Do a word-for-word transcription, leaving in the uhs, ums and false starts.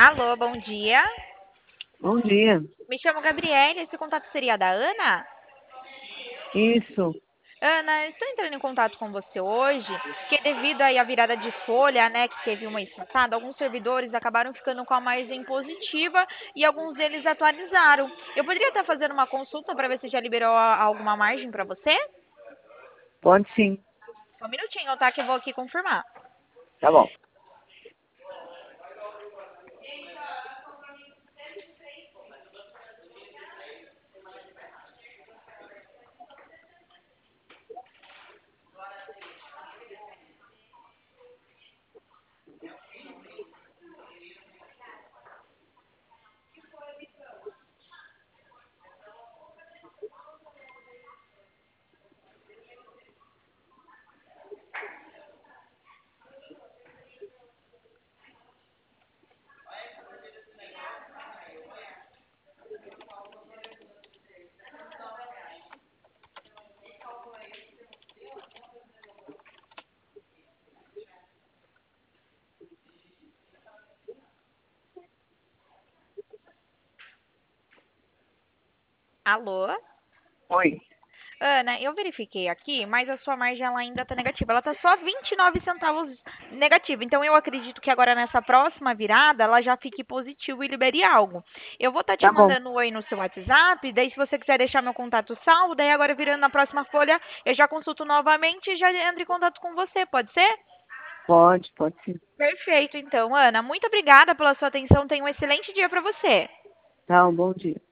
Alô, bom dia. Bom dia. Me chamo Gabriele. Esse contato seria da Ana? Isso. Ana, eu estou entrando em contato com você hoje, porque devido aí à virada de folha, né, que teve um mês passado, alguns servidores acabaram ficando com a margem positiva e alguns deles atualizaram. Eu poderia estar fazendo uma consulta para ver se já liberou a- alguma margem para você? Pode sim. Só um minutinho, tá? Que eu vou aqui confirmar. Tá bom. Alô? Oi. Ana, eu verifiquei aqui, mas a sua margem ela ainda está negativa. Ela está só vinte e nove centavos negativa. Então eu acredito que agora nessa próxima virada ela já fique positivo e libere algo. Eu vou estar te Tá bom. mandando um oi no seu WhatsApp, daí se você quiser deixar meu contato salvo, daí agora virando na próxima folha, eu já consulto novamente e já entro em contato com você, pode ser? Pode, pode sim. Perfeito, então, Ana, muito obrigada pela sua atenção. Tenha um excelente dia para você. Tá, um bom dia.